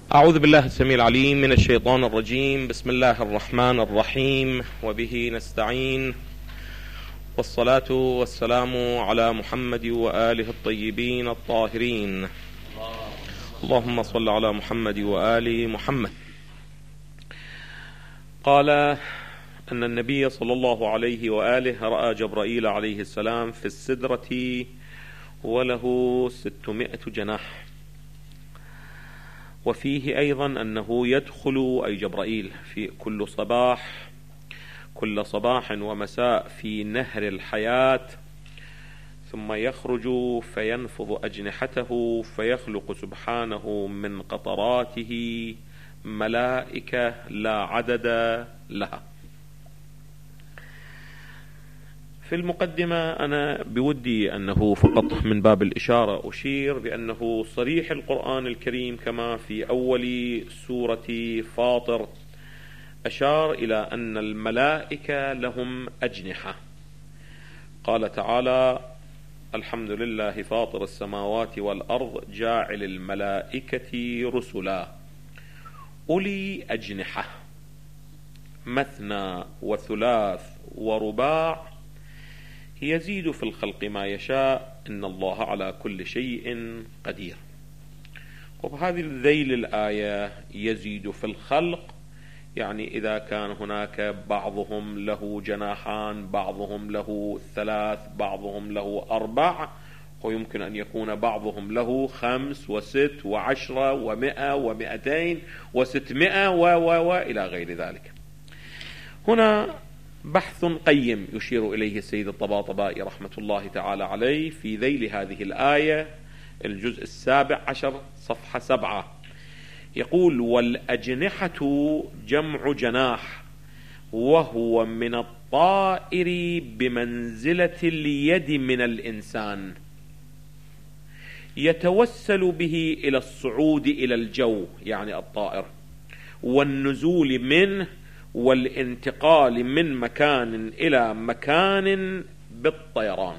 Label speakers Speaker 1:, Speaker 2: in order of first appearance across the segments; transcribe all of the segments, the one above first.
Speaker 1: أعوذ بالله السميع العليم من الشيطان الرجيم. بسم الله الرحمن الرحيم، وبه نستعين، والصلاة والسلام على محمد وآله الطيبين الطاهرين. اللهم صل على محمد وآل محمد. قال أن النبي صلى الله عليه وآله رأى جبرائيل عليه السلام في السدرة وله 600 جناح. وفيه أيضا أنه يدخل أي جبرائيل في كل صباح ومساء في نهر الحياة، ثم يخرج فينفض أجنحته فيخلق سبحانه من قطراته ملائكة لا عدد لها. في المقدمة أنا بودي أنه فقط من باب الإشارة أشير بأنه صريح القرآن الكريم كما في أول سورة فاطر أشار إلى أن الملائكة لهم أجنحة. قال تعالى: الحمد لله فاطر السماوات والأرض جاعل الملائكة رسلا أولي أجنحة مثنى وثلاث ورباع يزيد في الخلق ما يشاء إن الله على كل شيء قدير. وبهذه الذيل الآية يزيد في الخلق، يعني إذا كان هناك بعضهم له جناحان، بعضهم له 3، بعضهم له 4، ويمكن أن يكون بعضهم له 5 و6 و10 و100 و200 و600 وإلى غير ذلك. هنا بحث قيم يشير إليه السيد الطباطبائي رحمة الله تعالى عليه في ذيل هذه الآية، الجزء 17 صفحة 7. يقول: والأجنحة جمع جناح، وهو من الطائر بمنزلة اليد من الإنسان، يتوسل به إلى الصعود إلى الجو، يعني الطائر، والنزول منه، والانتقال من مكان إلى مكان بالطيران.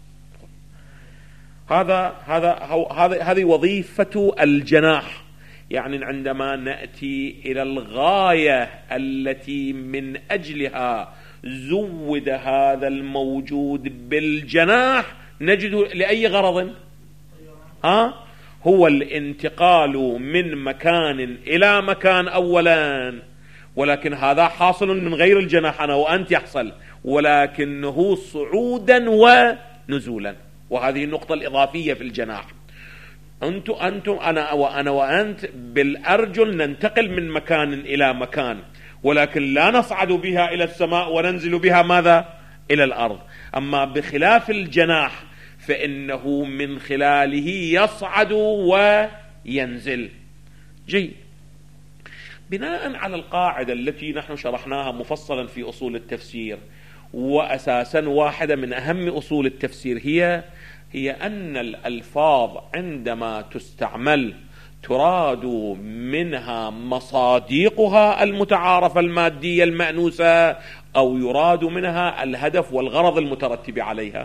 Speaker 1: هذه وظيفة الجناح. يعني عندما نأتي إلى الغاية التي من أجلها زود هذا الموجود بالجناح نجد لأي غرض؟ هو الانتقال من مكان إلى مكان أولا، ولكن هذا حاصل من غير الجناح، أنا وأنت يحصل، ولكنه صعودا ونزولا. وهذه النقطة الإضافية في الجناح. أنتم أنا وأنت بالأرجل ننتقل من مكان إلى مكان، ولكن لا نصعد بها إلى السماء وننزل بها ماذا؟ إلى الأرض. أما بخلاف الجناح فإنه من خلاله يصعد وينزل. جيد. بناء على القاعدة التي نحن شرحناها مفصلا في أصول التفسير، وأساسا واحدة من أهم أصول التفسير هي أن الألفاظ عندما تستعمل تراد منها مصادقها المتعارفة المادية المأنوسة، أو يراد منها الهدف والغرض المترتب عليها.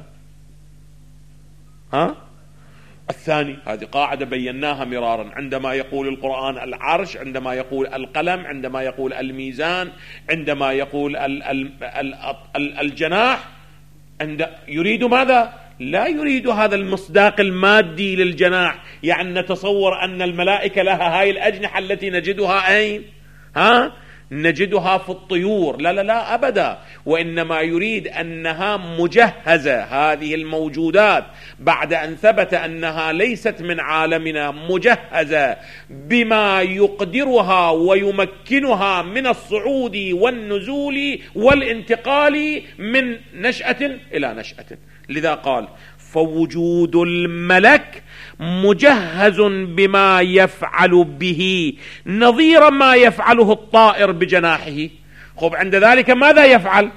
Speaker 1: الثاني، هذه قاعدة بيناها مرارا. عندما يقول القرآن العرش، عندما يقول القلم، عندما يقول الميزان، عندما يقول الجناح، يريد ماذا؟ لا يريد هذا المصداق المادي للجناح. يعني نتصور أن الملائكة لها هاي الأجنحة التي نجدها أين؟ نجدها في الطيور. لا لا لا أبدا. وإنما يريد أنها مجهزة، هذه الموجودات بعد أن ثبت أنها ليست من عالمنا، مجهزة بما يقدرها ويمكنها من الصعود والنزول والانتقال من نشأة إلى نشأة. لذا قال: فوجود الملك مجهز بما يفعل به نظير ما يفعله الطائر بجناحه. عند ذلك ماذا يفعل؟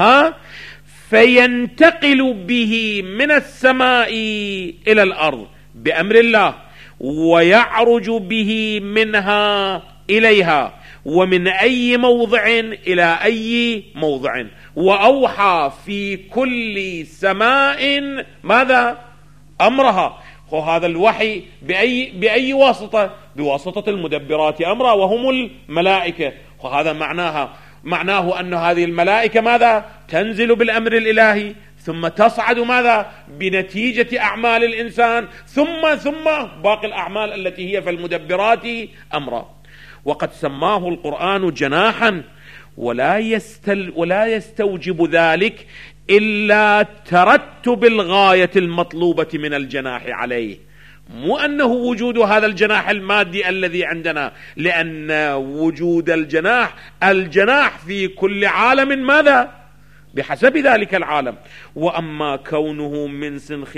Speaker 1: فينتقل به من السماء إلى الأرض بأمر الله، ويعرج به منها إليها، ومن أي موضع إلى أي موضع، وأوحى في كل سماء ماذا؟ أمرها. هذا الوحي بأي واسطة؟ بواسطة المدبرات أمرا وهم الملائكة. وهذا معناه أن هذه الملائكة ماذا؟ تنزل بالأمر الإلهي ثم تصعد ماذا؟ بنتيجة أعمال الإنسان ثم باقي الأعمال التي هي في المدبرات أمرا. وقد سماه القرآن جناحا ولا يستوجب ذلك إلا ترتب الغاية المطلوبة من الجناح عليه، مو أنه وجود هذا الجناح المادي الذي عندنا، لأن وجود الجناح في كل عالم ماذا؟ بحسب ذلك العالم. وأما كونه من سنخ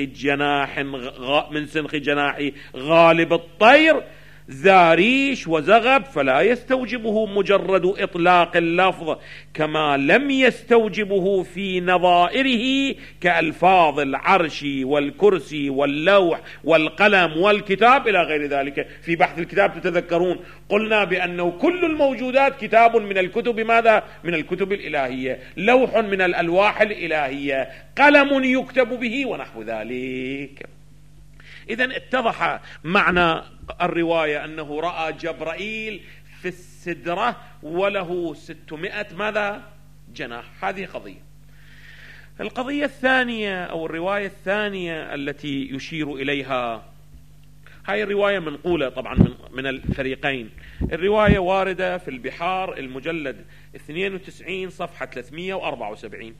Speaker 1: جناح غالب الطير ذا ريش وزغب فلا يستوجبه مجرد إطلاق اللفظ، كما لم يستوجبه في نظائره كألفاظ العرش والكرسي واللوح والقلم والكتاب إلى غير ذلك. في بحث الكتاب تتذكرون قلنا بأنه كل الموجودات كتاب من الكتب ماذا؟ من الكتب الإلهية، لوح من الألواح الإلهية، قلم يكتب به ونحو ذلك. إذن اتضح معنى الرواية أنه رأى جبرائيل في السدرة وله 600 ماذا؟ جناح. هذه قضية. القضية الثانية أو الرواية الثانية التي يشير إليها، هاي الرواية منقولة طبعا من الفريقين. الرواية واردة في البحار المجلد 92 صفحة 374.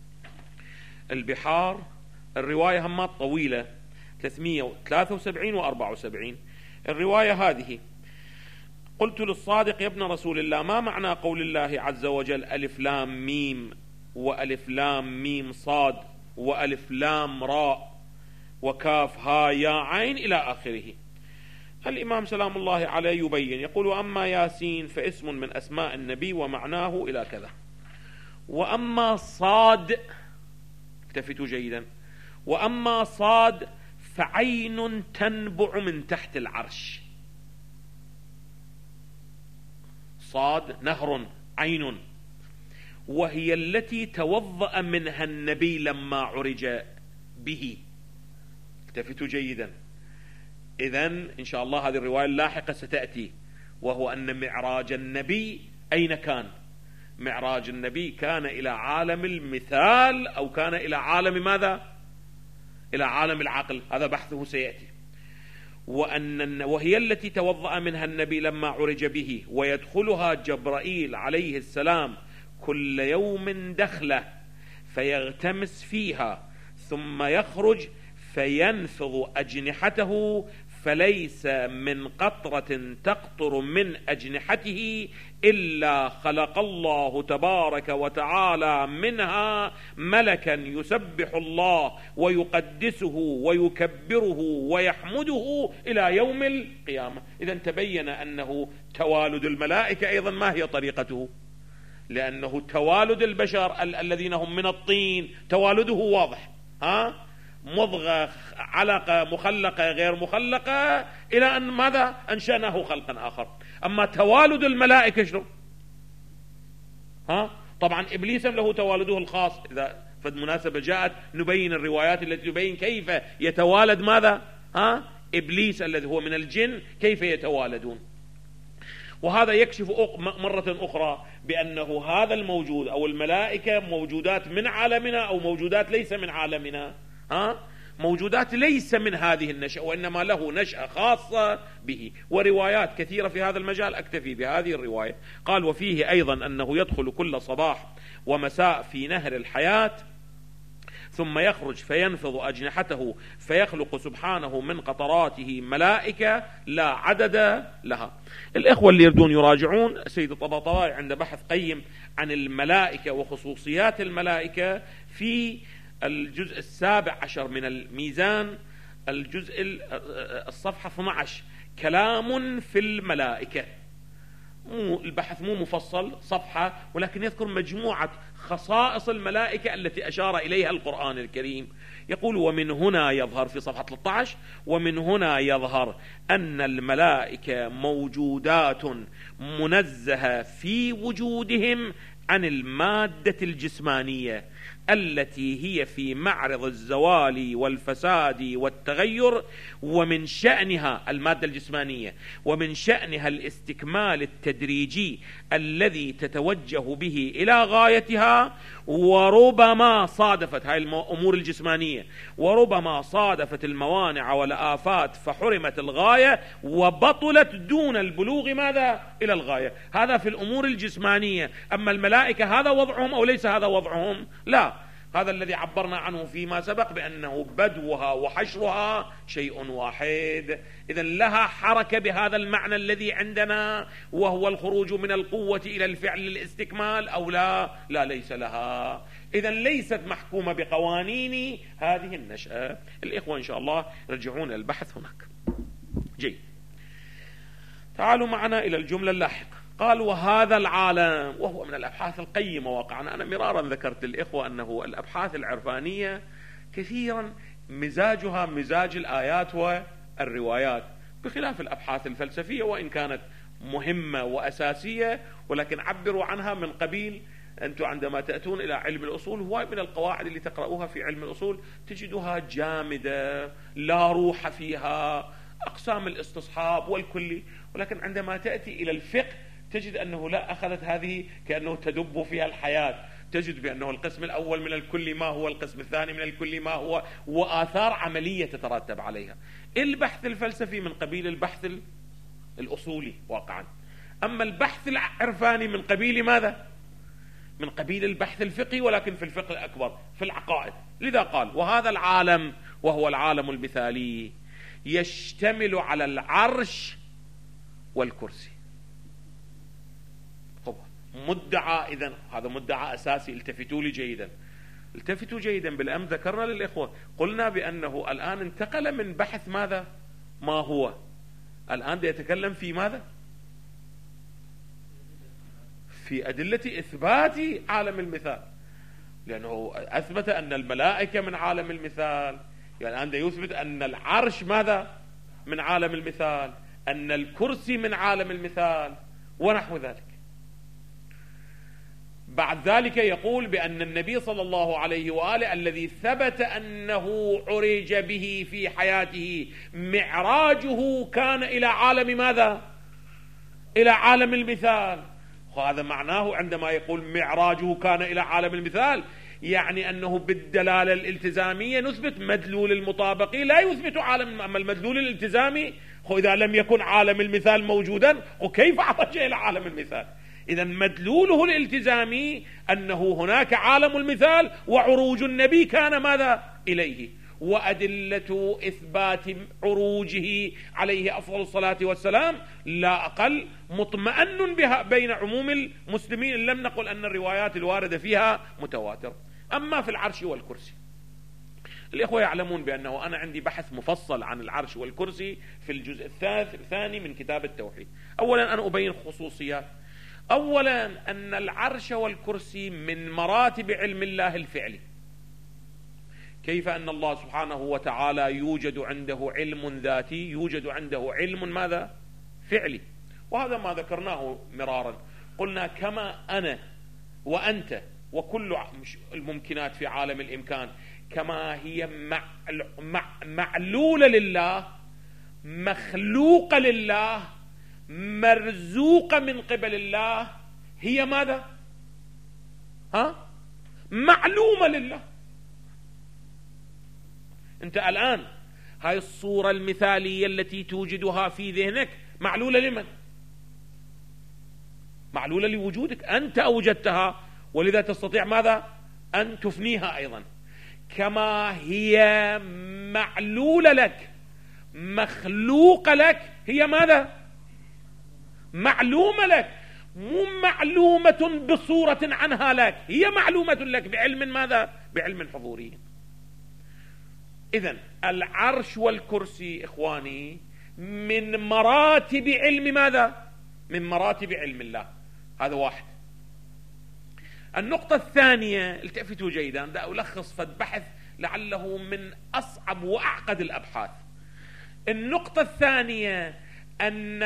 Speaker 1: البحار الرواية همات طويلة 373 و74. الرواية هذه: قلت للصادق يا ابن رسول الله ما معنى قول الله عز وجل ألف لام ميم وألف لام ميم صاد وألف لام راء وكاف ها يا عين إلى آخره. الإمام سلام الله عليه يبين يقول: أما ياسين فاسم من أسماء النبي ومعناه إلى كذا، وأما صاد، اكتفتوا جيدا، وأما صاد فعين تنبع من تحت العرش. صاد نهر، عين، وهي التي توضأ منها النبي لما عرج به. اكتفتوا جيدا. إذن إن شاء الله هذه الرواية اللاحقة ستأتي، وهو أن معراج النبي أين كان؟ معراج النبي كان إلى عالم المثال أو كان إلى عالم ماذا؟ إلى عالم العقل. هذا بحثه سيأتي. وهي التي توضأ منها النبي لما عرج به، ويدخلها جبرائيل عليه السلام كل يوم دخله فيغتمس فيها ثم يخرج فينفض أجنحته، فليس من قطرة تقطر من أجنحته إلا خلق الله تبارك وتعالى منها ملكا يسبح الله ويقدسه ويكبره ويحمده إلى يوم القيامة. إذن تبين أنه توالد الملائكة أيضا ما هي طريقته، لأنه توالد البشر الذين هم من الطين توالده واضح، مضغة، علقة، مخلقة، غير مخلقة، إلى أن ماذا؟ أنشأناه خلقا آخر. أما توالد الملائكة شنو؟ طبعا إبليس له توالده الخاص، إذا فد مناسبة جاءت نبين الروايات التي تبين كيف يتوالد ماذا؟ إبليس الذي هو من الجن كيف يتوالدون. وهذا يكشف مرة أخرى بأنه هذا الموجود أو الملائكة موجودات من عالمنا أو موجودات ليس من عالمنا، موجودات ليس من هذه النشأة، وإنما له نشأة خاصة به. وروايات كثيرة في هذا المجال، أكتفي بهذه الرواية. قال: وفيه أيضا أنه يدخل كل صباح ومساء في نهر الحياة ثم يخرج فينفض أجنحته فيخلق سبحانه من قطراته ملائكة لا عدد لها. الإخوة اللي يردون يراجعون سيد الطباطبائي عند بحث قيم عن الملائكة وخصوصيات الملائكة في الجزء 17 من الميزان، الجزء الصفحة 12، كلام في الملائكة. البحث مو مفصل صفحة، ولكن يذكر مجموعة خصائص الملائكة التي أشار إليها القرآن الكريم. يقول: ومن هنا يظهر، في صفحة 13، ومن هنا يظهر أن الملائكة موجودات منزهة في وجودهم عن المادة الجسمانية التي هي في معرض الزوال والفساد والتغير، ومن شأنها المادة الجسمانية، ومن شأنها الاستكمال التدريجي الذي تتوجه به إلى غايتها. وربما صادفت هاي الأمور الجسمانية، وربما صادفت الموانع والآفات فحرمت الغاية وبطلت دون البلوغ ماذا؟ إلى الغاية. هذا في الأمور الجسمانية. أما الملائكة هذا وضعهم أو ليس هذا وضعهم؟ لا، هذا الذي عبرنا عنه فيما سبق بأنه بدوها وحشرها شيء واحد. إذن لها حركة بهذا المعنى الذي عندنا، وهو الخروج من القوة إلى الفعل للاستكمال، أو لا؟ لا، ليس لها. إذن ليست محكومة بقوانين هذه النشأة. الإخوة إن شاء الله يرجعون البحث هناك. جيد، تعالوا معنا إلى الجملة اللاحقة. قال: وهذا العالم، وهو من الأبحاث القيمة واقعا. أنا مرارا ذكرت للإخوة أنه الأبحاث العرفانية كثيرا مزاجها مزاج الآيات والروايات، بخلاف الأبحاث الفلسفية، وإن كانت مهمة وأساسية، ولكن عبروا عنها من قبيل أنتم عندما تأتون إلى علم الأصول، هو من القواعد اللي تقرأوها في علم الأصول تجدها جامدة لا روح فيها، أقسام الاستصحاب والكلي. ولكن عندما تأتي إلى الفقه تجد أنه لا، أخذت هذه كأنه تدب فيها الحياة. تجد بأنه القسم الأول من الكل ما هو، القسم الثاني من الكل ما هو، وآثار عملية تترتب عليها. البحث الفلسفي من قبيل البحث الأصولي واقعا. أما البحث العرفاني من قبيل ماذا؟ من قبيل البحث الفقهي، ولكن في الفقه الأكبر، في العقائد. لذا قال: وهذا العالم، وهو العالم المثالي، يشتمل على العرش والكرسي. مدعى، إذن هذا مدعى أساسي. التفتوا لي جيدا، التفتوا جيدا. بالأمس ذكرنا للإخوة، قلنا بأنه الآن انتقل من بحث ماذا؟ ما هو الآن يتكلم في ماذا؟ في أدلة إثبات عالم المثال، لأنه أثبت أن الملائكة من عالم المثال، يعني الآن يثبت أن العرش ماذا؟ من عالم المثال، أن الكرسي من عالم المثال، ونحو ذلك. بعد ذلك يقول بأن النبي صلى الله عليه وآله الذي ثبت أنه عرج به في حياته معراجه كان إلى عالم ماذا؟ إلى عالم المثال. وهذا معناه عندما يقول معراجه كان إلى عالم المثال، يعني أنه بالدلالة الالتزامية نثبت مدلول المطابقي لا يثبت عالم. أما المدلول الالتزامي إذا لم يكن عالم المثال موجودا وكيف عرج إلى عالم المثال؟ إذا مدلوله الالتزامي أنه هناك عالم المثال، وعروج النبي كان ماذا؟ إليه. وأدلة إثبات عروجه عليه أفضل الصلاة والسلام لا أقل مطمئن بها بين عموم المسلمين، لم نقل أن الروايات الواردة فيها متواتر. أما في العرش والكرسي، الإخوة يعلمون بأنه أنا عندي بحث مفصل عن العرش والكرسي في الجزء الثاني من كتاب التوحيد. أولا أنا أبين خصوصيات. أولا أن العرش والكرسي من مراتب علم الله الفعلي. كيف أن الله سبحانه وتعالى يوجد عنده علم ذاتي، يوجد عنده علم ماذا؟ فعلي. وهذا ما ذكرناه مرارا، قلنا كما أنا وأنت وكل الممكنات في عالم الإمكان، كما هي معلولة لله، مخلوقة لله، مرزوقة من قبل الله، هي ماذا؟ معلومة لله. أنت الآن هاي الصورة المثالية التي توجدها في ذهنك معلولة لمن؟ معلولة لوجودك، أنت أوجدتها، ولذا تستطيع ماذا؟ أن تفنيها أيضا. كما هي معلولة لك، مخلوقة لك، هي ماذا؟ معلومة لك، مو معلومة بصورة عنها لك، هي معلومة لك بعلم ماذا؟ بعلم حضوري. إذن العرش والكرسي إخواني من مراتب علم ماذا؟ من مراتب علم الله. هذا واحد. النقطة الثانية، التفتوا جيدا، دا ألخص فالبحث لعله من أصعب وأعقد الأبحاث. النقطة الثانية أن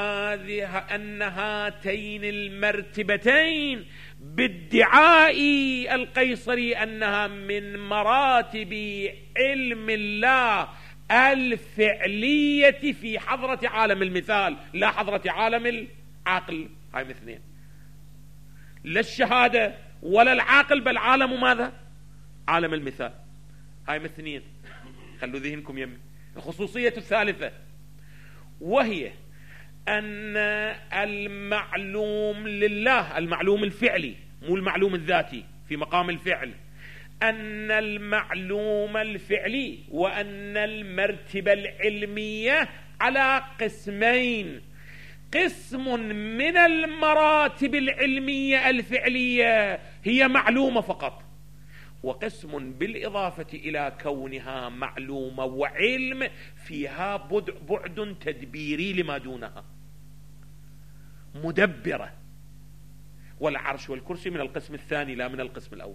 Speaker 1: هاتين المرتبتين بادعاء القيصري أنها من مراتب علم الله الفعلية في حضرة عالم المثال لا حضرة عالم العقل. هاي اثنين، لا الشهادة ولا العاقل بل عالم ماذا؟ عالم المثال. هاي اثنين، خلوا ذهنكم يمي. الخصوصية الثالثة وهي أن المعلوم لله، المعلوم الفعلي مو المعلوم الذاتي في مقام الفعل، أن المعلوم الفعلي وأن المرتبة العلمية على قسمين: قسم من المراتب العلمية الفعلية هي معلومة فقط، وقسم بالإضافة إلى كونها معلومة وعلم فيها بعد تدبيري لما دونها، مدبرة. والعرش والكرسي من القسم الثاني لا من القسم الأول.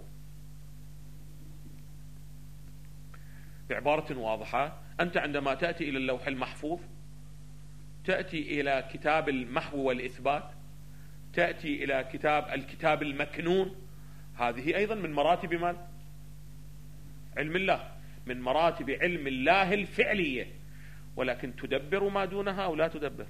Speaker 1: بعبارة واضحة، أنت عندما تأتي إلى اللوح المحفوظ، تأتي إلى كتاب المحو والإثبات، تأتي إلى الكتاب المكنون، هذه أيضا من مراتب علم الله، من مراتب علم الله الفعلية، ولكن تدبر ما دونها أو لا تدبر؟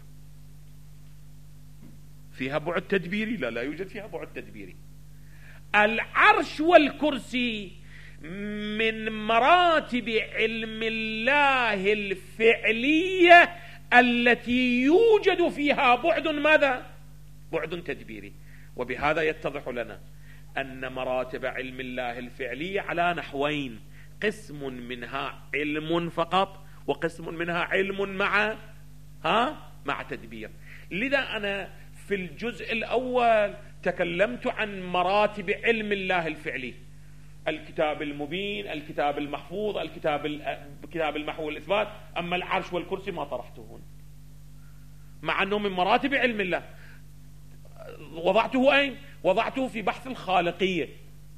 Speaker 1: فيها بعد تدبيري؟ لا يوجد فيها بعد تدبيري. العرش والكرسي من مراتب علم الله الفعلية التي يوجد فيها بعد ماذا؟ بعد تدبيري. وبهذا يتضح لنا أن مراتب علم الله الفعلية على نحوين: قسم منها علم فقط، وقسم منها علم مع تدبير. لذا أنا في الجزء الأول تكلمت عن مراتب علم الله الفعلي: الكتاب المبين، الكتاب المحفوظ، كتاب المحو والإثبات. أما العرش والكرسي ما طرحته هنا، مع أنه من مراتب علم الله. وضعته أين؟ وضعته في بحث الخالقية،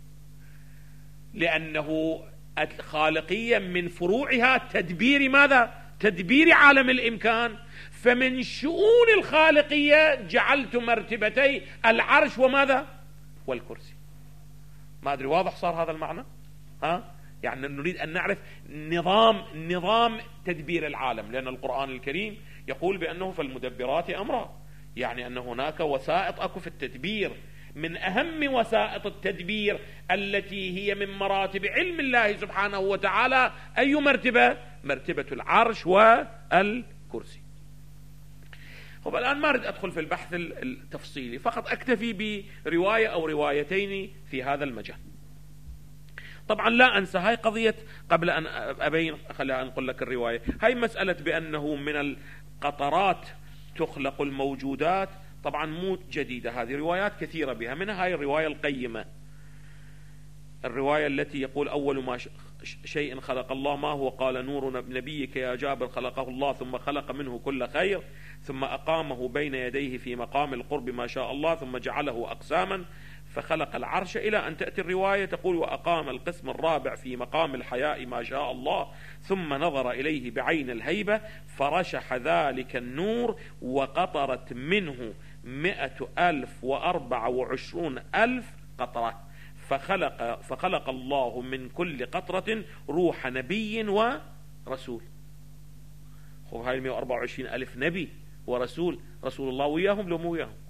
Speaker 1: لأنه الخالقية من فروعها تدبير ماذا؟ تدبير عالم الإمكان. فمن شؤون الخالقية جعلت مرتبتي العرش وماذا؟ والكرسي. ما أدري واضح صار هذا المعنى؟ يعني نريد أن نعرف نظام تدبير العالم، لأن القرآن الكريم يقول بأنه فالمدبرات أمرا، يعني أن هناك وسائط أكو في التدبير. من أهم وسائط التدبير التي هي من مراتب علم الله سبحانه وتعالى أي مرتبة؟ مرتبة العرش والكرسي. طب الآن ما أريد أدخل في البحث التفصيلي، فقط أكتفي برواية أو روايتين في هذا المجال. طبعا لا أنسى هاي قضية قبل أن أبين، خلينا نقول لك الرواية. هاي مسألة بأنه من القطرات تخلق الموجودات، طبعا مو جديدة، هذه روايات كثيرة بها، منها هاي الرواية القيمة، الرواية التي يقول أول ما شيء خلق الله ما هو؟ قال نور نبيك يا جابر خلقه الله ثم خلق منه كل خير ثم أقامه بين يديه في مقام القرب ما شاء الله ثم جعله أقساما فخلق العرش، إلى أن تأتي الرواية تقول وأقام القسم الرابع في مقام الحياء ما شاء الله ثم نظر إليه بعين الهيبة فرشح ذلك النور وقطرت منه 124,000 قطرة فخلق الله من كل قطرة روح نبي ورسول. هاي 124,000 نبي ورسول، رسول الله وياهم لو مو وياهم؟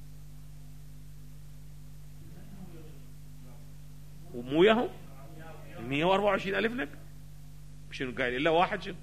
Speaker 1: ومو وياهم 124,000 نبي. شنو قايل إلا واحد؟ شنو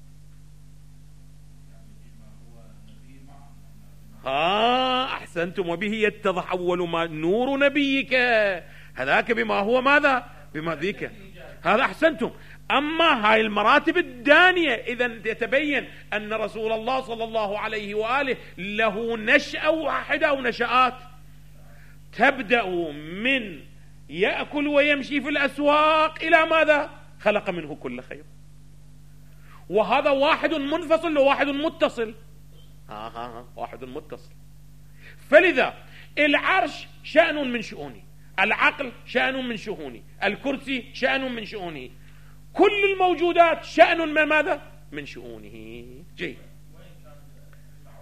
Speaker 1: أحسنتم. وبه يتضح أول ما نور نبيك، هذاك بما هو ماذا؟ بما ذيك، هذا أحسنتم. أما هاي المراتب الدانية إذن يتبين أن رسول الله صلى الله عليه وآله له نشأة واحدة أو نشآت تبدأ من يأكل ويمشي في الأسواق إلى ماذا؟ خلق منه كل خير. وهذا واحد منفصل وواحد متصل. واحد متصل. فلذا العرش شأن من شؤونه، العقل شأن من شؤونه، الكرسي شأن من شؤونه، كل الموجودات شأن من ماذا؟ من شؤونه. جيد.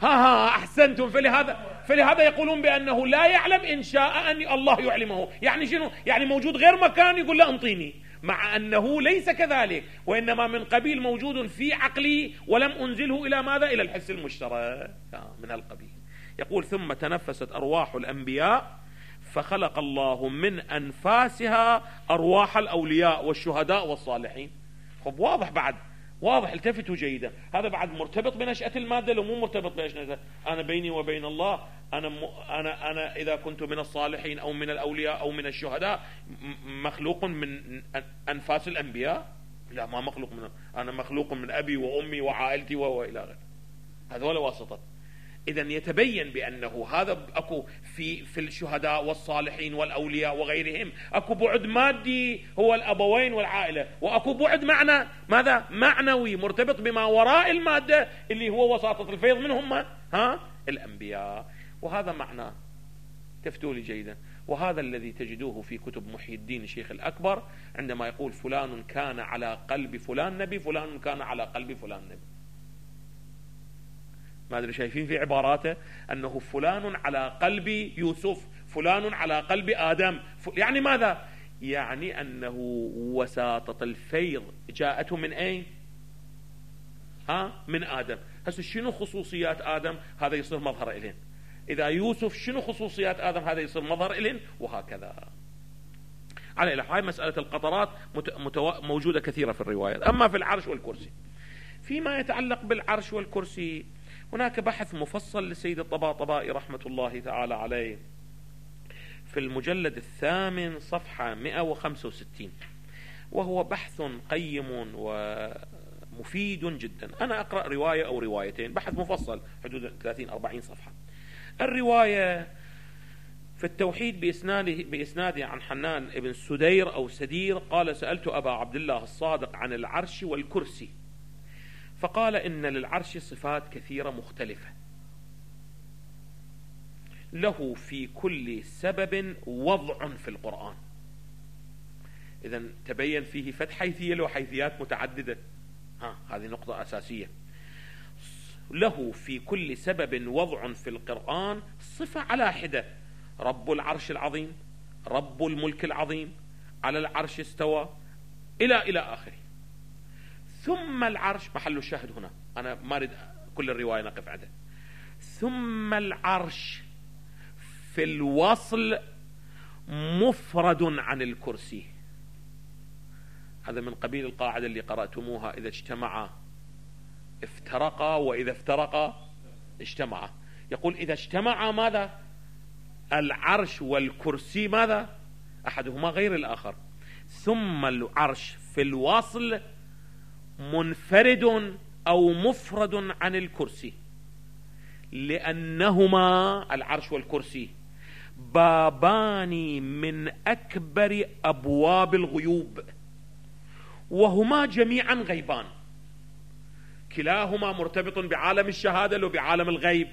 Speaker 1: ها أحسنتم. فلهذا يقولون بأنه لا يعلم إن شاء أن الله يعلمه. يعني شنو؟ يعني موجود غير مكان يقول لا انطيني، مع أنه ليس كذلك، وإنما من قبيل موجود في عقلي ولم أنزله إلى ماذا؟ إلى الحس المشترك من القبيل. يقول ثم تنفست أرواح الأنبياء فخلق الله من أنفاسها أرواح الأولياء والشهداء والصالحين. خب واضح، بعد واضح، التفتوا جيدا. هذا بعد مرتبط بنشأة المادة لو مو مرتبط بنشأة؟ أنا بيني وبين الله أنا إذا كنت من الصالحين أو من الأولياء أو من الشهداء مخلوق من أنفاس الأنبياء؟ لا، ما مخلوق أنا مخلوق من أبي وأمي وعائلتي وإلى غيره. هذا ولا واسطة. إذن يتبين بأنه هذا أكو في الشهداء والصالحين والأولياء وغيرهم أكو بعد مادي هو الأبوين والعائلة، وأكو بعد ماذا؟ معنوي مرتبط بما وراء المادة اللي هو وساطة الفيض منهم الأنبياء. وهذا معنى، تفتوا لي جيدا، وهذا الذي تجدوه في كتب محي الدين الشيخ الأكبر عندما يقول فلان كان على قلب فلان نبي، فلان كان على قلب فلان نبي. ما أدري شايفين في عباراته أنه فلان على قلب يوسف، فلان على قلب آدم، يعني ماذا؟ يعني أنه وساطة الفيض جاءته من أين؟ من آدم. هسه شنو خصوصيات آدم؟ هذا يصير مظهر إلين. إذا يوسف شنو خصوصيات آدم؟ هذا يصير مظهر إلين، وهكذا. على إلى هاي مسألة القطرات موجودة كثيرة في الروايات. أما في العرش والكرسي، فيما يتعلق بالعرش والكرسي هناك بحث مفصل للسيد الطباطبائي رحمة الله تعالى عليه في المجلد 8 صفحة 165، وهو بحث قيم ومفيد جدا. أنا أقرأ رواية أو روايتين، بحث مفصل حدود 30-40 صفحة. الرواية في التوحيد بإسناده عن حنان ابن سدير أو سدير قال: سألت أبا عبد الله الصادق عن العرش والكرسي، فقال: إن للعرش صفات كثيرة مختلفة، له في كل سبب وضع في القرآن. إذن تبين فيه فتح حيثية له حيثيات متعددة. هذه نقطة أساسية. له في كل سبب وضع في القرآن صفة على حدة: رب العرش العظيم، رب الملك العظيم، على العرش استوى، إلى آخره. ثم العرش محل الشاهد هنا، أنا ما أريد كل الرواية نقف عندها. ثم العرش في الوصل مفرد عن الكرسي. هذا من قبيل القاعدة اللي قرأتموها: إذا اجتمعا افترقا، وإذا افترقا اجتمعا. يقول إذا اجتمعا ماذا؟ العرش والكرسي ماذا؟ أحدهما غير الآخر. ثم العرش في الوصل منفرد أو مفرد عن الكرسي، لأنهما العرش والكرسي بابان من أكبر أبواب الغيوب، وهما جميعا غيبان. كلاهما مرتبط بعالم الشهادة لو بعالم الغيب،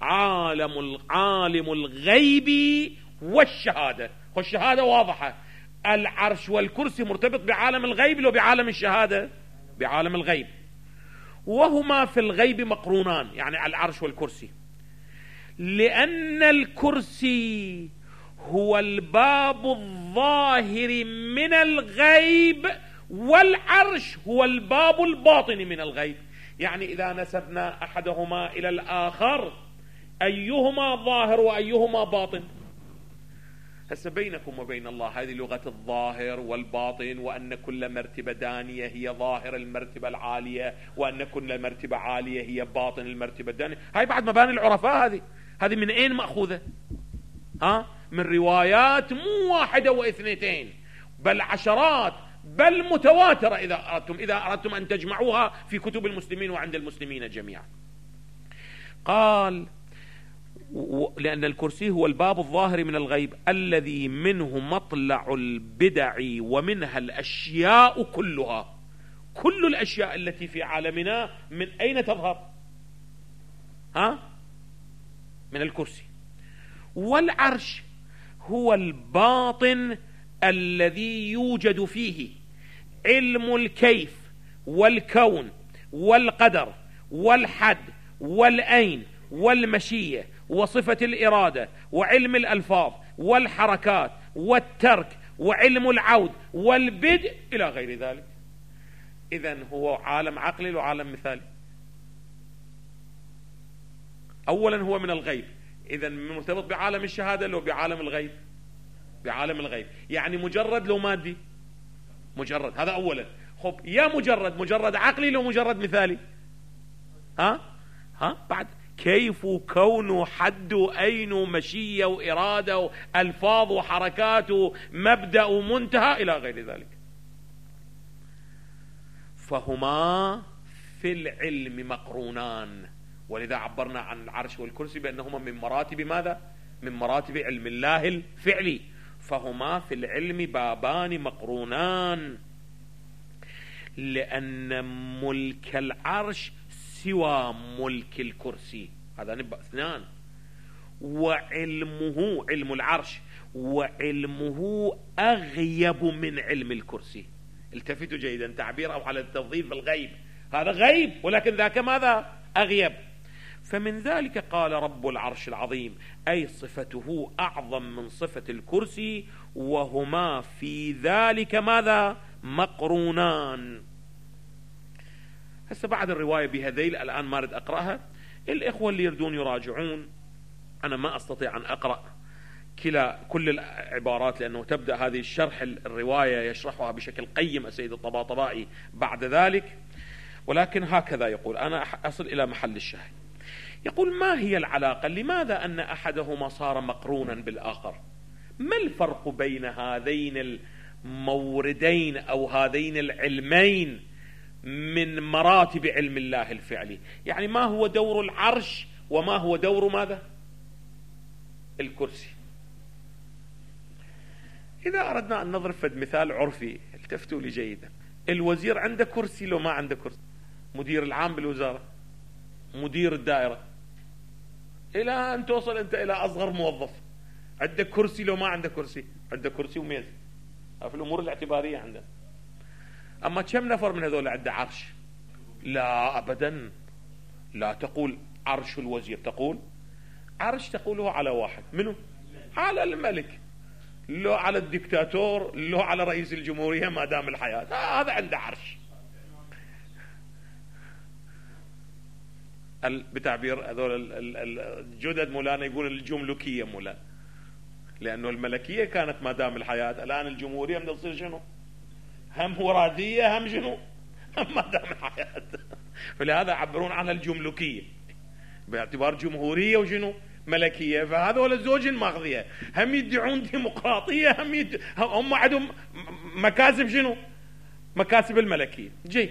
Speaker 1: عالم الغيب والشهادة. والشهادة واضحة، العرش والكرسي مرتبط بعالم الغيب لو بعالم الشهادة بعالم الغيب، وهما في الغيب مقرونان، يعني العرش والكرسي. لأن الكرسي هو الباب الظاهر من الغيب، والعرش هو الباب الباطن من الغيب. يعني إذا نسبنا أحدهما إلى الآخر أيهما ظاهر وأيهما باطن؟ هسه بينكم وبين الله هذه لغة الظاهر والباطن، وأن كل مرتبة دانية هي ظاهر المرتبة العالية، وأن كل مرتبة عالية هي باطن المرتبة الدانية. هاي بعد مباني العرفاء. هذه من أين مأخوذة؟ من روايات مو واحدة واثنتين، بل عشرات، بل متواترة إذا أردتم أن تجمعوها في كتب المسلمين وعند المسلمين جميعا. قال: لأن الكرسي هو الباب الظاهر من الغيب الذي منه مطلع البدع ومنها الأشياء كلها. كل الأشياء التي في عالمنا من أين تظهر؟ من الكرسي. والعرش هو الباطن الذي يوجد فيه علم الكيف والكون والقدر والحد والأين والمشية وصفة الإرادة وعلم الألفاظ والحركات والترك وعلم العود والبدء إلى غير ذلك. إذن هو عالم عقلي وعالم مثالي. أولا هو من الغيب، إذن مرتبط بعالم الشهادة لو بعالم الغيب؟ بعالم الغيب، يعني مجرد لو مادي؟ مجرد، هذا أولا. خب يا مجرد عقلي لو مجرد مثالي؟ بعد كيف كونه حد أين مشية وإرادة وألفاظ وحركات ومبدأ ومنتهى إلى غير ذلك. فهما في العلم مقرونان، ولذا عبرنا عن العرش والكرسي بأنهما من مراتب ماذا؟ من مراتب علم الله الفعلي. فهما في العلم بابان مقرونان، لأن ملك العرش سوى ملك الكرسي، هذا نبقى اثنان. وعلمه، علم العرش وعلمه أغيب من علم الكرسي. التفتوا جيدا، تعبير أو على التفضيل بالغيب، هذا غيب ولكن ذاك ماذا؟ أغيب. فمن ذلك قال رب العرش العظيم، أي صفته أعظم من صفة الكرسي، وهما في ذلك ماذا؟ مقرونان. هسه بعد الرواية بهذيل الآن ما أريد أقرأها، الإخوة اللي يردون يراجعون، أنا ما أستطيع أن أقرأ كل العبارات لأنه تبدأ هذه الشرح الرواية يشرحها بشكل قيم السيد الطباطبائي بعد ذلك، ولكن هكذا يقول. أنا أصل إلى محل الشاهد. يقول: ما هي العلاقة؟ لماذا أن أحدهما صار مقرونا بالآخر؟ ما الفرق بين هذين الموردين أو هذين العلمين من مراتب علم الله الفعلي؟ يعني ما هو دور العرش وما هو دور ماذا؟ الكرسي. إذا أردنا أن نضرب فد مثال عرفي، التفتوا لي جيدا. الوزير عنده كرسي لو ما عنده كرسي؟ مدير العام بالوزارة، مدير الدائرة، إلى أن توصل أنت إلى أصغر موظف، عنده كرسي لو ما عنده كرسي؟ عنده كرسي وميز، في الأمور الاعتبارية عنده. أما كم نفر من هذول عنده عرش؟ لا أبدا، لا تقول عرش الوزير، تقول عرش تقوله على واحد، منه؟ على الملك، لو على الدكتاتور، لو على رئيس الجمهورية ما دام الحياة، هذا عنده عرش. بتعبير هذول الجدد مولانا يقول الجملكية مولانا، لأنه الملكية كانت ما دام الحياة، الآن الجمهورية بدها تصير شنو؟ هم ورادية، هم شنو؟ هم ما دام الحياة. فلهذا يعبرون عنها الجملكية باعتبار جمهورية وشنو؟ ملكية. فهذول الزوجين ماخذيها، هم يدعون ديمقراطية، هم عندهم مكاسب شنو؟ مكاسب الملكية. جيد.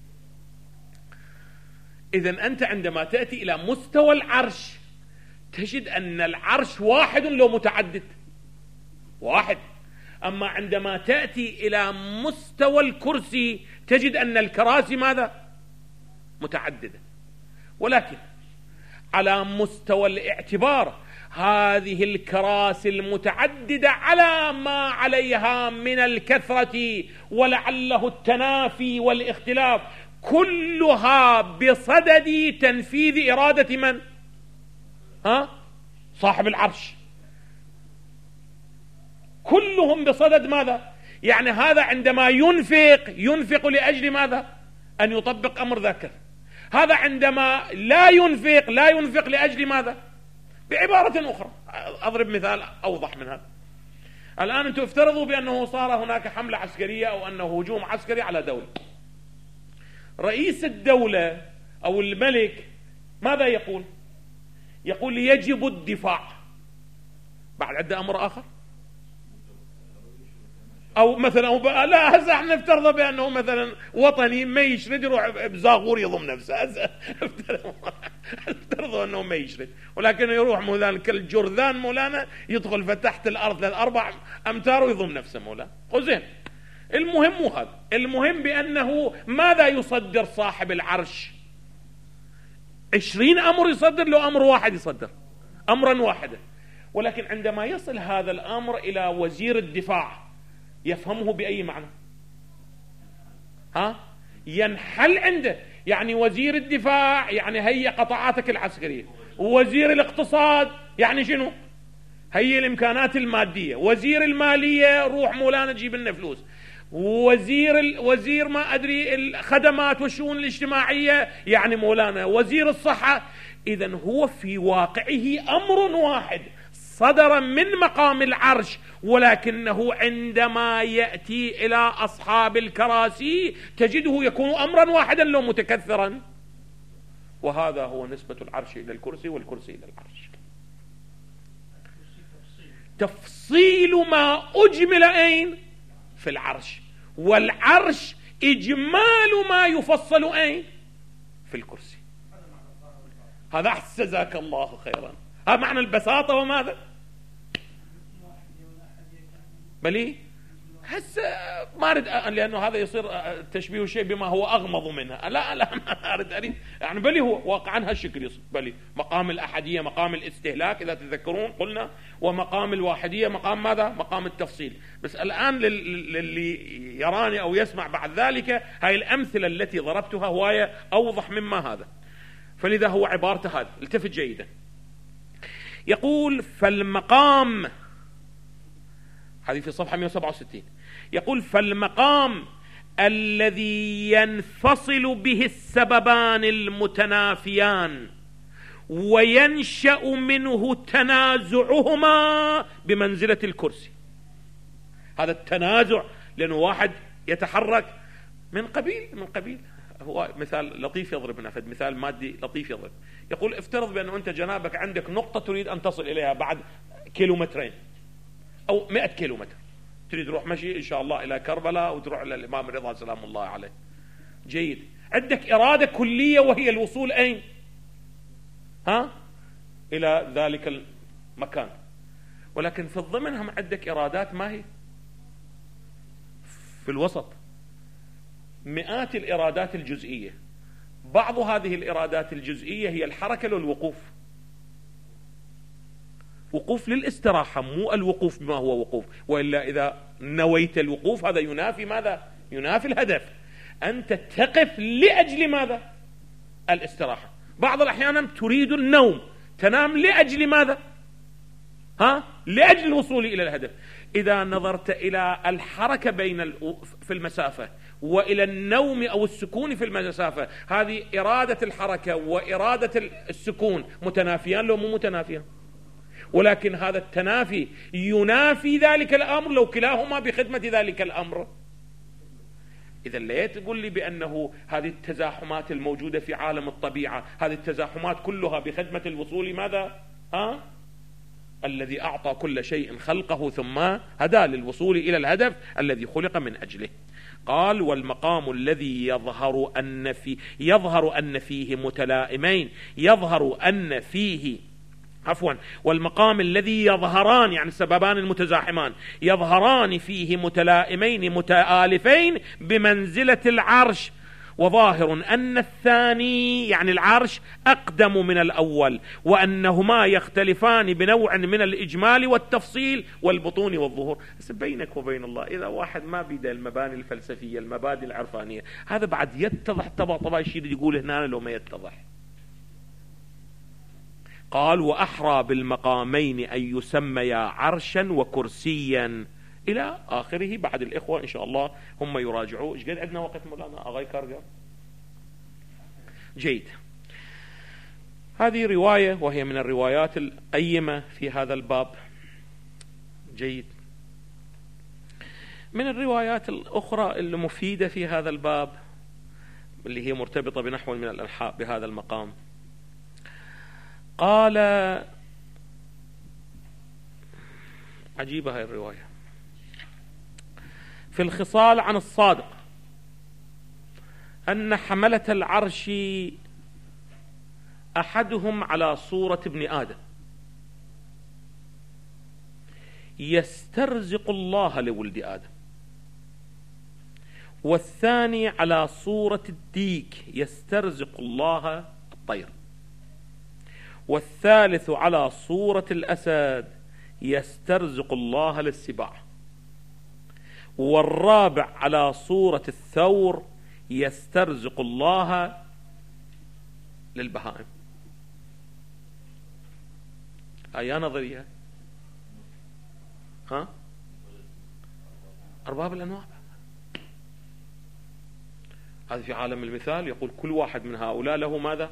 Speaker 1: إذن أنت عندما تأتي إلى مستوى العرش تجد أن العرش واحد لو متعدد؟ واحد. أما عندما تأتي إلى مستوى الكرسي تجد أن الكراسي ماذا؟ متعددة. ولكن على مستوى الاعتبار هذه الكراسي المتعددة على ما عليها من الكثرة ولعله التنافي والاختلاف كلها بصدد تنفيذ إرادة من؟ صاحب العرش. كلهم بصدد ماذا؟ يعني هذا عندما ينفق لأجل ماذا؟ أن يطبق أمر ذاكر. هذا عندما لا ينفق لأجل ماذا؟ بعبارة أخرى أضرب مثال أوضح من هذا. الآن أنتم افترضوا بأنه صار هناك حملة عسكرية أو أنه هجوم عسكري على دولة. رئيس الدولة أو الملك ماذا يقول؟ يقول يجب الدفاع. بعد عنده أمر آخر؟ أو مثلا لا هسه احنا نفترض بأنه مثلا وطني ما يشرد يروح بزاغور يضم نفسه. افترضوا أنه ما يشرد، ولكن يروح مولانا كالجرذان مولانا يدخل فتحت الأرض 4 أمتار ويضم نفسه مولانا. زين، المهم مو هذا، المهم بأنه ماذا يصدر صاحب العرش؟ 20 أمر يصدر، لو أمر واحد يصدر أمرا واحدا. ولكن عندما يصل هذا الأمر إلى وزير الدفاع يفهمه بأي معنى؟ ينحل عنده، يعني وزير الدفاع يعني هي قطاعاتك العسكرية، ووزير الاقتصاد يعني شنو؟ هي الإمكانات المادية، وزير المالية روح مولانا جيب لنا فلوس، وزير ما أدري الخدمات والشؤون الاجتماعية يعني مولانا وزير الصحة. إذن هو في واقعه أمر واحد صدر من مقام العرش، ولكنه عندما يأتي إلى أصحاب الكراسي تجده يكون أمرا واحدا لو متكثرا. وهذا هو نسبة العرش إلى الكرسي والكرسي إلى العرش. تفصيل ما أجمل أين؟ في العرش، والعرش إجمال ما يفصل أين؟ في الكرسي. هذا جزاك الله خيرا، هذا معنى البساطة. وماذا بلي هسه ما أريد لأنه هذا يصير تشبيه شيء بما هو أغمض منها. لا ما أريد يعني بلي هو واقعا هالشكل يصير. بلي مقام الأحدية مقام الاستهلاك إذا تذكرون قلنا، ومقام الواحدية مقام ماذا؟ مقام التفصيل. بس الآن للي يراني أو يسمع بعد ذلك هاي الأمثلة التي ضربتها هواية أوضح مما هذا، فلذا هو عبارته هذا. التفت جيدا. يقول فالمقام، هذه في صفحة 167، يقول فالمقام الذي ينفصل به السببان المتنافيان وينشأ منه تنازعهما بمنزلة الكرسي. هذا التنازع لأنه واحد يتحرك من قبيل هو مثال لطيف يضربنا، فد مثال مادي لطيف يضرب. يقول افترض بأنه أنت جنابك عندك نقطة تريد أن تصل إليها بعد كيلومترين أو 100 كيلومتر، تريد تروح مشي إن شاء الله إلى كربلاء وتروح إلى الإمام الرضا سلام الله عليه. جيد، عندك إرادة كلية وهي الوصول أين؟ إلى ذلك المكان، ولكن في الضمن هم عندك إرادات ما هي في الوسط، مئات الإرادات الجزئية. بعض هذه الإرادات الجزئية هي الحركة والوقوف، وقوف للاستراحة، مو الوقوف بما هو وقوف، وإلا إذا نويت الوقوف هذا ينافي ماذا؟ ينافي الهدف. أنت تقف لأجل ماذا؟ الاستراحة. بعض الأحيان تريد النوم، تنام لأجل ماذا؟ لأجل الوصول إلى الهدف. إذا نظرت إلى الحركة في المسافة وإلى النوم أو السكون في المسافة، هذه إرادة الحركة وإرادة السكون متنافيان لو مو متنافيان؟ ولكن هذا التنافي ينافي ذلك الأمر لو كلاهما بخدمة ذلك الأمر. إذا لا تقول لي بأنه هذه التزاحمات الموجودة في عالم الطبيعة، هذه التزاحمات كلها بخدمة الوصول ماذا؟ الذي أعطى كل شيء خلقه ثم هدى للوصول إلى الهدف الذي خلق من أجله. قال والمقام الذي يظهر أن فيه متلائمين، والمقام الذي يظهران يعني السببان المتزاحمان يظهران فيه متلائمين متآلفين بمنزلة العرش، وظاهر أن الثاني يعني العرش أقدم من الأول، وأنهما يختلفان بنوع من الإجمال والتفصيل والبطون والظهور. بس بينك وبين الله إذا واحد ما بيده المباني الفلسفية المبادئ العرفانية، هذا بعد يتضح طبعا الشيء يقول هنا لو ما يتضح. قال وأحرى بالمقامين أن يسميا عرشا وكرسيا إلى آخره. بعد الإخوة إن شاء الله هم يراجعوا. إيش قد عندنا وقت مولانا أغاي كارجر؟ جيد. هذه رواية وهي من الروايات القيمة في هذا الباب. جيد. من الروايات الأخرى المفيدة في هذا الباب اللي هي مرتبطة بنحو من الأنحاء بهذا المقام، قال عجيبة هاي الرواية في الخصال عن الصادق أن حملة العرش أحدهم على صورة ابن آدم يسترزق الله لولد آدم، والثاني على صورة الديك يسترزق الله الطير، والثالث على صورة الأسد يسترزق الله للسباع، والرابع على صورة الثور يسترزق الله للبهائم. هاي نظرية أرباب الأنواع. هذا في عالم المثال يقول كل واحد من هؤلاء له ماذا؟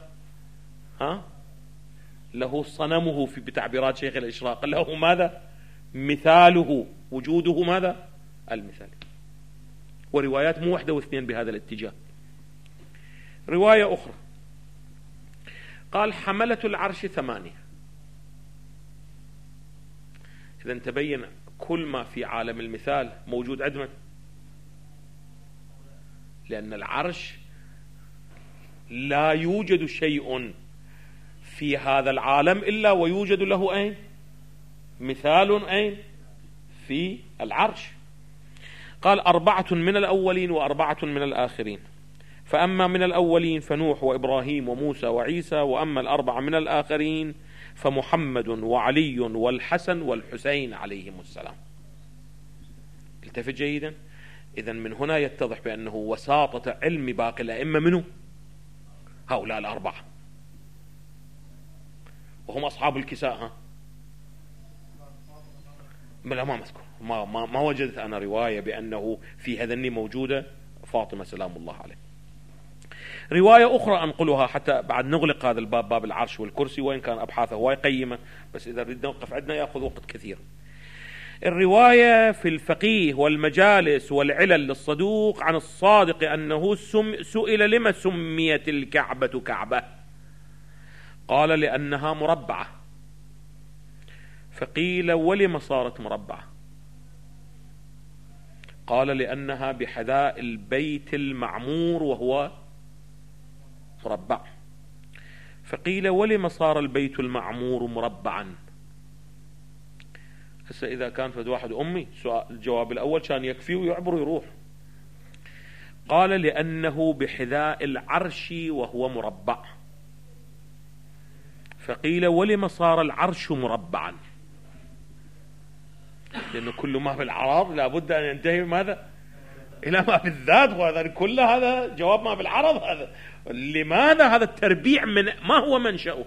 Speaker 1: له صنمه في بتعبيرات شيخ الإشراق، له ماذا؟ مثاله، وجوده ماذا؟ المثال. وروايات مو واحدة واثنين بهذا الاتجاه. رواية أخرى قال حملة العرش 8. إذا تبين كل ما في عالم المثال موجود عندنا، لأن العرش لا يوجد شيء في هذا العالم إلا ويوجد له أين؟ مثال أين؟ في العرش. قال 4 من الأولين و4 من الآخرين، فأما من الأولين فنوح وإبراهيم وموسى وعيسى، وأما 4 من الآخرين فمحمد وعلي والحسن والحسين عليهم السلام. التفت جيدا. إذن من هنا يتضح بأنه وساطة علم باقي الأئمة منه هؤلاء 4، وهم أصحاب الكساء. لا ما مذكور، ما وجدت أنا رواية بأنه في هذني موجودة فاطمة سلام الله عليه. رواية أخرى أنقلها حتى بعد نغلق هذا الباب، باب العرش والكرسي، وإن كان أبحاثه هواي قيمة، بس إذا ردنا نوقف عندنا يأخذ وقت كثير. الرواية في الفقيه والمجالس والعلل للصدوق عن الصادق أنه سئل لما سميت الكعبة كعبة، قال لأنها مربعة. فقيل ولم صارت مربعة؟ قال لأنها بحذاء البيت المعمور وهو مربع. فقيل ولم صار البيت المعمور مربعا؟ هسه إذا كان فد واحد أمي الجواب الأول كان يكفي ويعبر ويروح. قال لأنه بحذاء العرش وهو مربع. فقيل ولم صار العرش مربعا؟ لأنه كل ما في العرض لابد أن ينتهي ماذا؟ إلى ما في الذات، وهذا كل هذا جواب ما في العرض. هذا لماذا هذا التربيع؟ من ما هو منشأه؟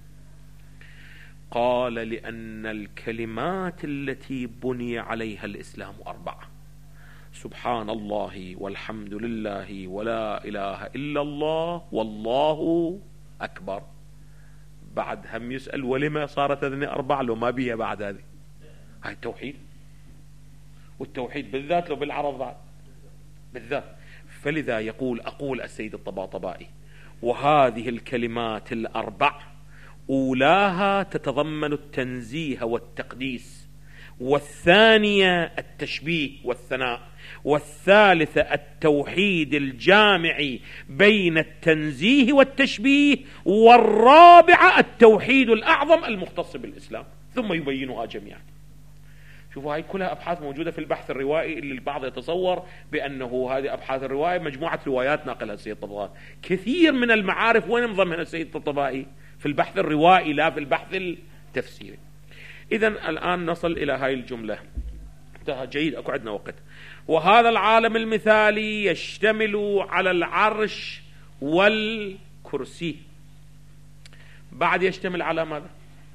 Speaker 1: قال لأن الكلمات التي بني عليها الإسلام 4: سبحان الله والحمد لله ولا إله إلا الله والله أكبر. بعد هم يسأل ولما صارت هذه 4 لو ما بيها بعد هذه؟ هاي التوحيد، والتوحيد بالذات لو بالعرض بعد بالذات. فلذا أقول السيد الطباطبائي: وهذه الكلمات 4 أولاها تتضمن التنزيه والتقديس، والثانية التشبيه والثناء، والثالثة التوحيد الجامعي بين التنزيه والتشبيه، والرابعة التوحيد الأعظم المختص بالإسلام، ثم يبينها جميعا. شوفوا هاي كلها أبحاث موجودة في البحث الروائي، اللي البعض يتصور بأنه هذه أبحاث الرواية مجموعة روايات ناقلها السيد الطبطبائي. كثير من المعارف وين مضمنها السيد الطبطبائي؟ في البحث الروائي لا في البحث التفسيري. إذن الآن نصل إلى هاي الجملة. انتهى جيد، أكو عندنا وقت. وهذا العالم المثالي يشتمل على العرش والكرسي. بعد يشتمل على ماذا؟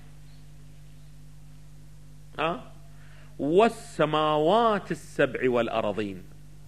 Speaker 1: والسماوات ال7 والأراضين.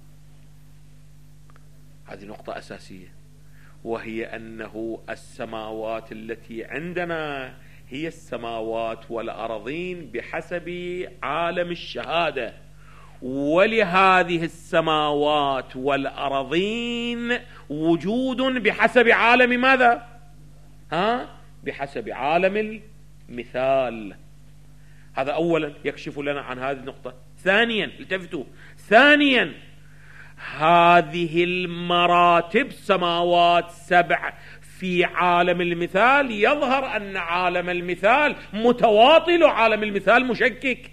Speaker 1: هذه نقطة أساسية، وهي أنه السماوات التي عندنا هي السماوات والأراضين بحسب عالم الشهادة، ولهذه السماوات والأراضين وجود بحسب عالم ماذا؟ بحسب عالم المثال. هذا أولا يكشف لنا عن هذه النقطة. ثانيا التفتوا، ثانيا هذه المراتب سماوات 7 في عالم المثال، يظهر أن عالم المثال متواطل وعالم المثال مشكك.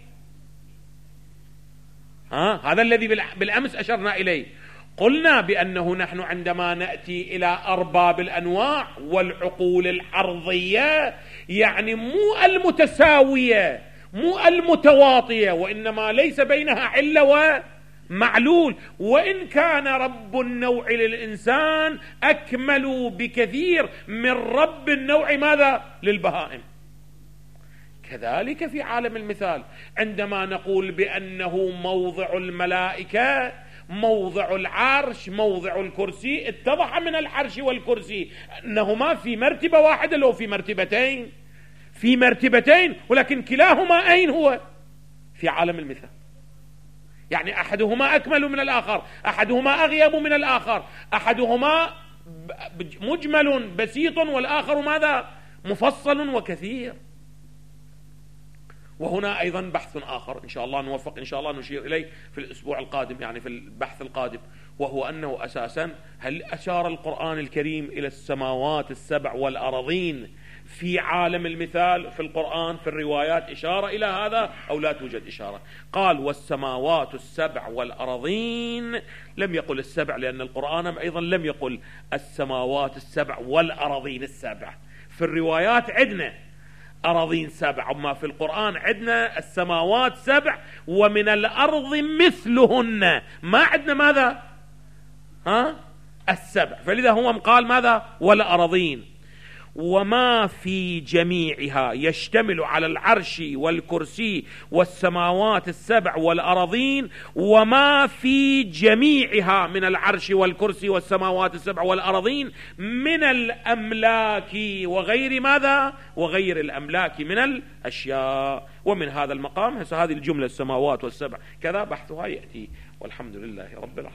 Speaker 1: هذا الذي بالأمس أشرنا إليه. قلنا بأنه نحن عندما نأتي إلى أرباب الأنواع والعقول الحرضية، يعني مو المتساوية مو المتواطية، وإنما ليس بينها علة معلول، وإن كان رب النوع للإنسان أكمل بكثير من رب النوع ماذا؟ للبهائم. كذلك في عالم المثال عندما نقول بأنه موضع الملائكة، موضع العرش، موضع الكرسي، اتضح من العرش والكرسي أنهما في مرتبة واحدة لو في مرتبتين، في مرتبتين، ولكن كلاهما أين هو؟ في عالم المثال. يعني أحدهما أكمل من الآخر، أحدهما أغيب من الآخر، أحدهما مجمل بسيط والآخر ماذا؟ مفصل وكثير. وهنا أيضا بحث آخر إن شاء الله نوفق إن شاء الله نشير إليه في الأسبوع القادم، يعني في البحث القادم، وهو أنه أساسا هل أشار القرآن الكريم إلى السماوات السبع والأراضين في عالم المثال في القرآن في الروايات إشارة إلى هذا أو لا توجد إشارة؟ قال والسماوات السبع والأراضين، لم يقل السبع لأن القرآن أيضا لم يقل السماوات السبع والأراضين السبع. في الروايات عندنا أراضين سبع، أما في القرآن عندنا السماوات سبع ومن الأرض مثلهن، ما عندنا ماذا؟ السبع. فلذا هو قال ماذا؟ والأراضين، وما في جميعها يشتمل على العرش والكرسي والسماوات السبع والأراضين، وما في جميعها من العرش والكرسي والسماوات السبع والأراضين من الأملاك وغير ماذا؟ وغير الأملاك من الأشياء. ومن هذا المقام هذه الجملة السماوات والسبع كذا بحثها يأتي، والحمد لله رب العالمين.